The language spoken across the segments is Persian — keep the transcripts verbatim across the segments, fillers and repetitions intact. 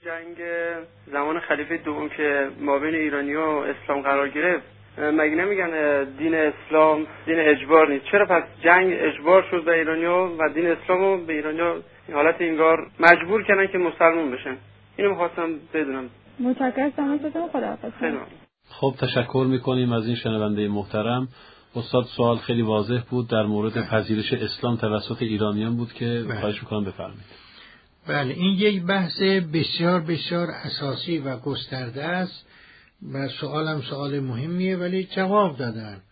جنگ زمان خلیفه دوم که مابین ایرانی و اسلام قرار گرفت، مگه نمیگن دین اسلام دین اجبار نیست؟ چرا پس جنگ اجبار شد به ایرانی‌ها و دین اسلامو به ایرانی‌ها حالت انگار مجبور کردن که مسلمان بشن؟ اینو می‌خواستم بدونم. متشکرم ازتون. خداحافظ. خب تشکر می‌کنیم از این شنونده محترم. استاد سوال خیلی واضح بود در مورد پذیرش اسلام توسط ایرانیان بود که خواهش می‌کنم بفرمایید. بله، این یک بحث بسیار بسیار اساسی و گسترده است و سوالم سوال مهمیه ولی جواب دادن.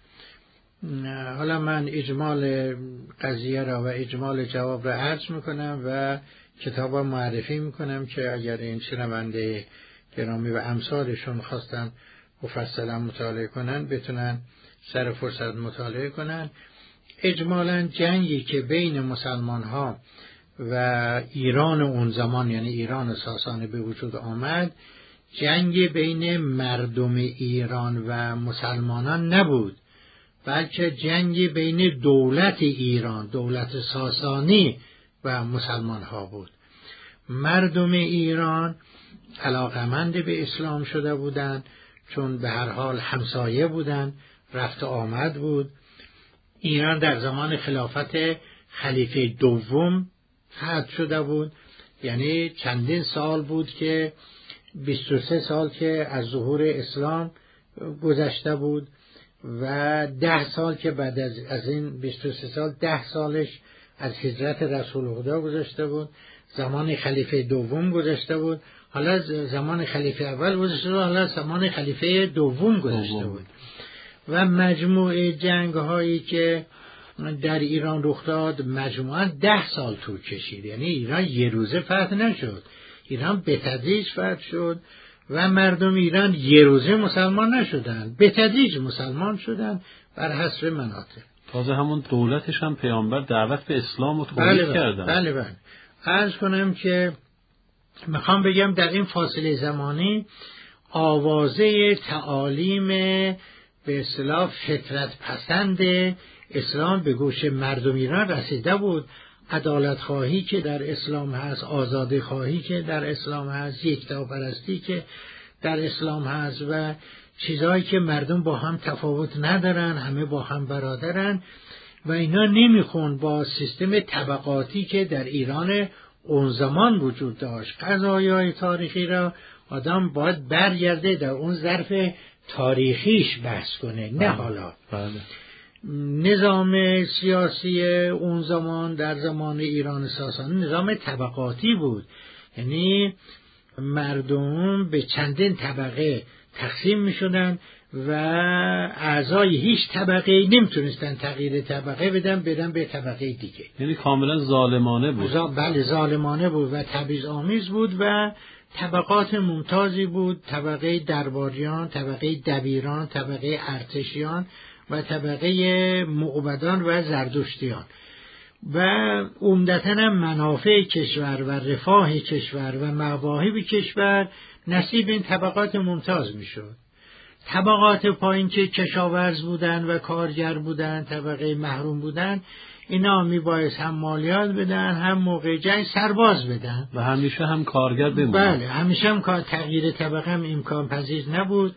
حالا من اجمال قضیه را و اجمال جواب را عرض میکنم و کتاب را معرفی میکنم که اگر این شنونده گرامی و امثالشون خواستن مفصلا مطالعه کنن بتونن سر فرصت مطالعه کنن. اجمالا جنگی که بین مسلمان ها و ایران اون زمان یعنی ایران ساسانی به وجود آمد، جنگ بین مردم ایران و مسلمانان نبود، بلکه جنگ بین دولت ایران، دولت ساسانی و مسلمان ها بود. مردم ایران علاقمند به اسلام شده بودند، چون به هر حال همسایه بودند، رفت آمد بود. ایران در زمان خلافت خلیفه دوم فتح شده بود، یعنی چندین سال بود که بیست و سه سال که از ظهور اسلام گذشته بود و ده سال که بعد از, از این بیست و سه سال ده سالش از هجرت رسول خدا گذشته بود. زمان خلیفه دوم گذشته بود، حالا زمان خلیفه اول گذشته بود، حالا زمان خلیفه دوم گذشته بود و مجموع جنگ هایی که در ایران رخ داد مجموعاً ده سال طول کشید. یعنی ایران یه روزه فتح نشد، ایران به تدریج فتح شد و مردم ایران یه روزه مسلمان نشدن، به تدریج مسلمان شدن بر حسب مناطق. تازه همون دولتش هم پیامبر دعوت به اسلام رو تولید بله کردن. بله بله. عرض کنم که میخوام بگم در این فاصله زمانی آوازه تعالیم به اصطلاح فطرت پسند اسلام به گوش مردم ایران رسیده بود. عدالت خواهی که در اسلام هست، آزادی خواهی که در اسلام هست، یکتاپرستی که در اسلام هست و چیزهایی که مردم با هم تفاوت ندارن، همه با هم برادرن و اینا نمیخون با سیستم طبقاتی که در ایران اون زمان وجود داشت. قضایای تاریخی را آدم باید برگرده در اون ظرف تاریخیش بحث کنه، نه حالا. بله. نظام سیاسی اون زمان در زمان ایران ساسانی نظام طبقاتی بود، یعنی مردم به چندین طبقه تقسیم می شدن و اعضای هیچ طبقه نمیتونستن تغییر طبقه بدن بدن به طبقه دیگه. یعنی کاملا ظالمانه بود. زا... بله ظالمانه بود و تبعیض‌آمیز بود و طبقات ممتازی بود، طبقه درباریان، طبقه دبیران، طبقه ارتشیان و طبقه معبدان و زردشتیان و عمدتاً منافع کشور و رفاه کشور و مواهب کشور نصیب این طبقات ممتاز میشد. طبقات پایین که کشاورز بودن و کارگر بودن، طبقه محروم بودن، اینا میبایست هم مالیات بدن، هم موقع جنگ سرباز بدن و همیشه هم کارگر بمونن. بله، همیشه هم کار تغییر طبقه هم امکان پذیر نبود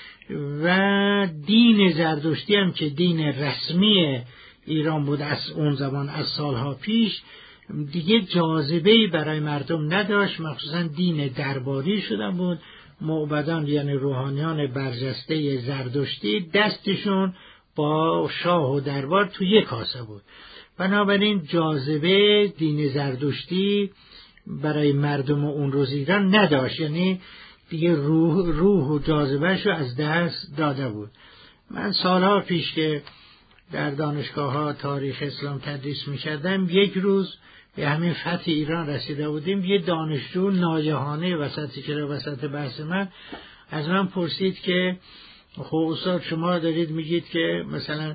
و دین زردشتی هم که دین رسمی ایران بود از اون زمان، از سالها پیش، دیگه جاذبه‌ای برای مردم نداشت، مخصوصا دین درباری شده بود. معبدان یعنی روحانیان برجسته زردشتی دستشون با شاه و دربار تو یک کاسه بود، بنابراین جاذبه دین زردشتی برای مردم اون روز ایران نداشت، یعنی دیگه روح, روح و جاذبهش رو از دست داده بود. من سالها پیش که در دانشگاه ها تاریخ اسلام تدریس می کردم، یک روز به همین فتح ایران رسیده بودیم، یه دانشجو ناگهانه وسطی که وسط بحث من از من پرسید که خب استاد شما دارید میگید که مثلا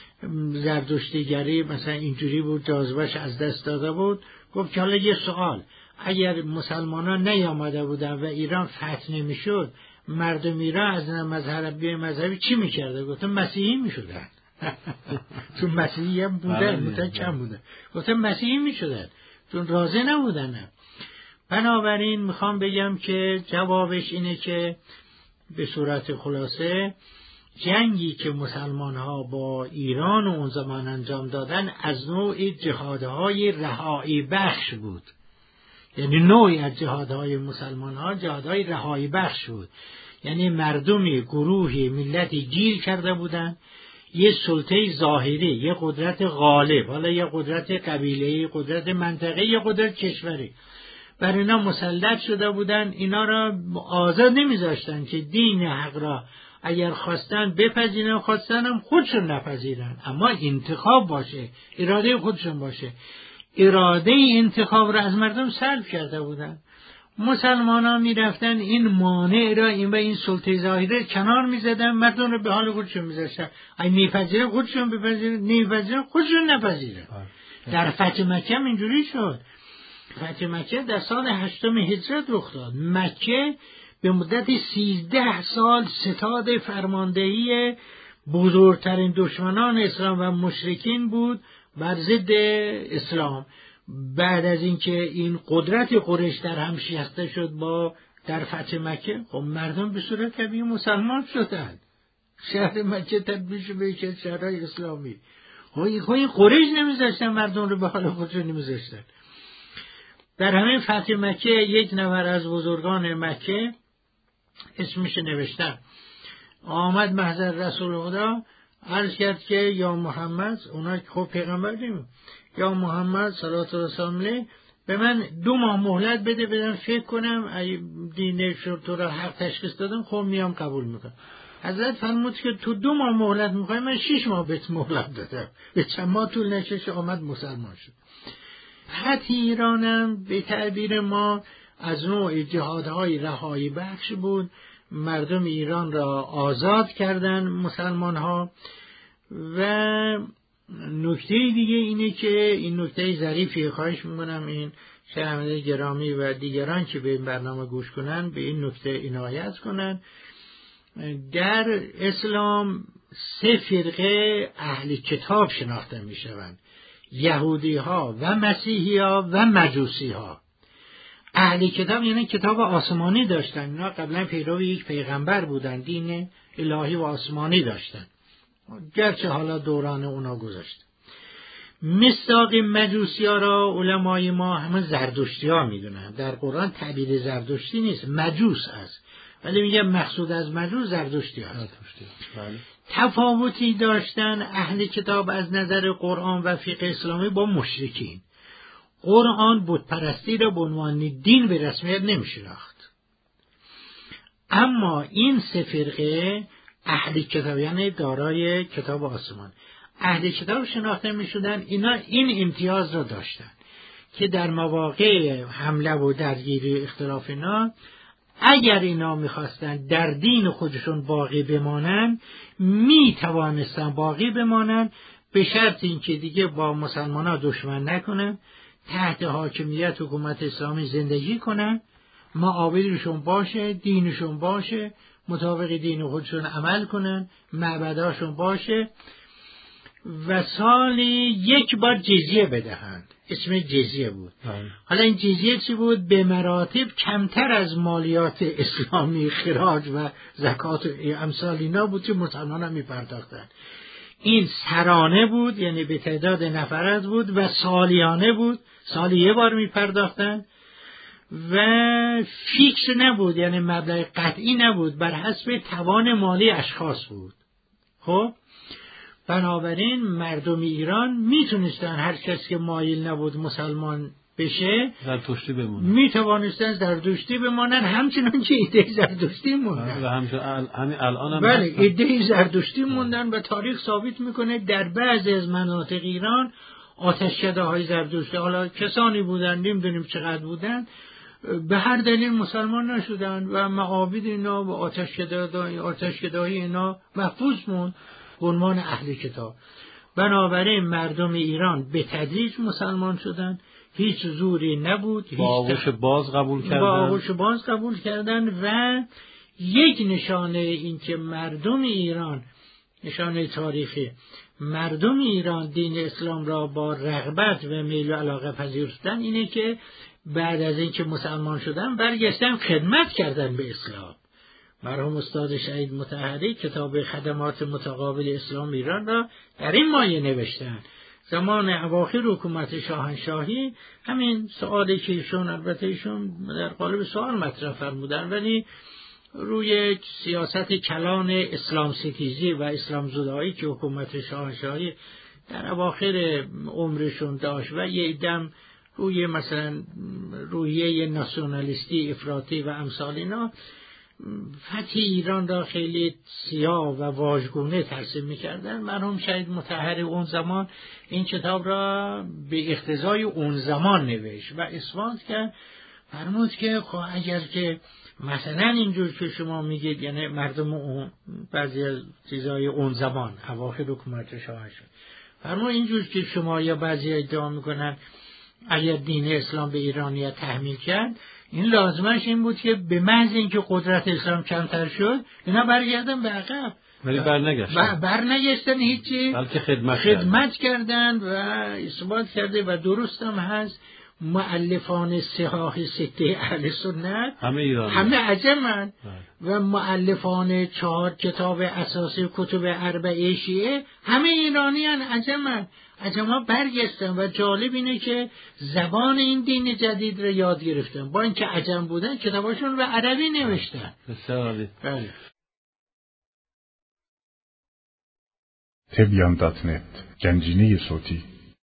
زردشتیگری مثلا اینجوری بود، جاذبهش از دست داده بود. گفت که حالا یه سوال، اگر مسلمانان نیامده بودن و ایران فتح نمیشد، مردم ایران از مذهبی مذهبی چی میکرده؟ گفتم مسیحی میشدن. چون مسیحی هم بودن، بودن کم بودن، گفتم مسیحی میشدن چون راضی نبودن. بنابراین میخوام بگم که جوابش اینه که به صورت خلاصه جنگی که مسلمان ها با ایران و اون زمان انجام دادن از نوع جهادهای رهایی بخش بود. یعنی نوعی از جهادهای مسلمان ها جهادهای رهایی بخش بود. یعنی مردمی، گروهی، ملتی گیر کرده بودن، یه سلطه ظاهری، یه قدرت غالب، حالا یه قدرت قبیله‌ای، قدرت منطقه‌ای، یه قدرت کشوری، بر اینا مسلط شده بودن. اینا را آزاد نمیذاشتن که دین حق را اگر خواستن بپذیرن، خواستن هم خودشون نپذیرن، اما انتخاب باشه، اراده خودشون باشه. اراده انتخاب را از مردم سلب کرده بودن. مسلمان ها می رفتن این مانع را، این و این سلطه ظاهره کنار می زدن، مردم را به حال خودشون می زشتن. اگه میپذیرن خودشون بپذیرن، نمیپذیرن خودشون نپذیرن. در فتح مکه اینجوری شد. فتح مکه در سال هشتم هجرت رخ داد. مکه به مدت سیزده سال ستاد فرماندهی بزرگترین دشمنان اسلام و مشرکین بود بر ضد اسلام. بعد از اینکه این قدرت قریش در هم شکسته شد با در فتح مکه، خب مردم به صورت طبیعی مسلمان شدند. شهر مکه تبدیل شد به یک شهرهای اسلامی. خب این قریش نمیذاشتن مردم رو به حال خودشون نمیذاشتن. در همین فتح مکه یک نفر از بزرگان مکه اسمش نوشتن، آمد محضر رسول خدا، عرض کرد که یا محمد، اونا خب پیغمبر نمید، یا محمد صلوات الله علیه، به من دو ماه مهلت بده بدم فکر کنم، ای دین تو را حق تشخیص دادم، خب میام قبول میکنم. حضرت فرمود که تو دو ماه مهلت میخوای، من شش ماه بهت مهلت دادم. به چند ماه طول نکشید آمد مسلمان شد. فتح ایرانم به تعبیر ما از نوع جهادهای رهایی بخش بود. مردم ایران را آزاد کردن مسلمان ها. و نکته دیگه اینه که این نکته ظریفی، خواهش میکنم این شنونده گرامی و دیگران که به این برنامه گوش کنن به این نکته عنایت کنن. در اسلام سه فرقه اهل کتاب شناخته میشوند: یهودی ها و مسیحی ها و مجوسی ها. اهل کتاب یعنی کتاب آسمانی داشتن، اینا قبلا پیرو یک پیغمبر بودن، دین الهی و آسمانی داشتن، گرچه حالا دوران اونا گذشت. مصداق مجوسی ها را علمای ما همه زردشتی ها میدونن. در قرآن تعبیر زردشتی نیست، مجوس است، ولی میگه مقصود از مجوس زردشتی هست. تفاوتی داشتن اهل کتاب از نظر قرآن و فقه اسلامی با مشرکین. قرآن بت پرستی را به عنوان دین به رسمیت نمیشناخت، اما این سه فرقه اهل کتاب یعنی دارای کتاب آسمان، اهل کتاب شناخته میشدن. اینا این امتیاز را داشتن که در مواقع حمله و درگیری اختلاف اینا، اگر اینا میخواستن در دین خودشون باقی بمانن، میتوانستن باقی بمانن به شرط اینکه دیگه با مسلمان ها دشمن نکنن، تحت حاکمیت حکومت اسلامی زندگی کنن، معابدشون باشه، دینشون باشه، مطابق دین خودشون عمل کنن، معبداشون باشه و سالی یک بار جزیه بدهند. اسم جزیه بود. آه. حالا این جزیه چی بود؟ به مراتب کمتر از مالیات اسلامی، خراج و زکات و امثال اینا بود که مسلمان هم می پرداختن. این سرانه بود، یعنی به تعداد نفرات بود، و سالیانه بود، سالی یه بار می پرداختن و فیکس نبود، یعنی مبلغ قطعی نبود، بر حسب توان مالی اشخاص بود. خب بنابراین مردم ایران میتونستن، هر کس که مایل نبود مسلمان بشه زرتشتی بمونن، میتوانستن زرتشتی بمانن، همچنان که ایده زرتشتی موندن و همچنان همین الان هم بله ایده زرتشتی موندن. و تاریخ ثابت میکنه در بعضی از مناطق ایران آتشکده های زرتشتی، حالا کسانی بودن نمیدونیم چقدر بودن، به هر دلیل مسلمان نشدن و معابد اینا و آتشکده آتشکده های اینا محفوظ موند به عنوان اهل کتاب. بنابراین مردم ایران به تدریج مسلمان شدن، هیچ زوری نبود، با آغوش باز قبول کردن با آغوش باز قبول کردن و یک نشانه این که مردم ایران، نشانه تاریخی مردم ایران دین اسلام را با رغبت و میل و علاقه پذیرفتن اینه که بعد از اینکه مسلمان شدن برگشتن خدمت کردن به اسلام. مرحوم استاد شهید مطهری کتاب خدمات متقابل اسلام ایران را در این مایه نوشتن. زمان اواخر حکومت شاهنشاهی همین سوالی که ایشون البته ایشون در قالب سوال مطرح فرمودن، ولی روی سیاست کلان اسلام ستیزی و اسلام زدایی که حکومت شاهنشاهی در اواخر عمرشون داشت و یه دم روی مثلا رویه ناسیونالیستی افراطی و امثال اینا فتح ایران را خیلی سیاه و واژگونه ترسیم می‌کردن. مرحوم شهید مطهری اون زمان این کتاب را به اقتضای اون زمان نوشت و اثبات کرد، فرمود که خب اگر که مثلا اینجور که شما میگید، یعنی مردم اون بعضی از چیزای اون زمان اواخر حکومت شاهنشاهی، فرمود اینجور که شما یا بعضی ادعا میکنن اگر دین اسلام به ایرانیت تحمیل کرد، این لازمش این بود که به محض اینکه قدرت اسلام کمتر شد اینا برگردن به عقب، ولی برنگشتن برنگشتن هیچی، بلکه خدمت, خدمت کردند و اثبات کرده و درست هم هست. مؤلفان صحاح سته اهل سنت همه ایرانی، همه عجمن و مؤلفان چهار کتاب اساسی کتب اربعه شیعه همه ایرانی هن، عجمن. عجم‌ها برگشتن و جالب اینه که زبان این دین جدید رو یاد گرفتن، با اینکه عجم بودن کتاباشون به عربی نوشتن. بسیار بله. تبیان دات نت گنجینه صوتی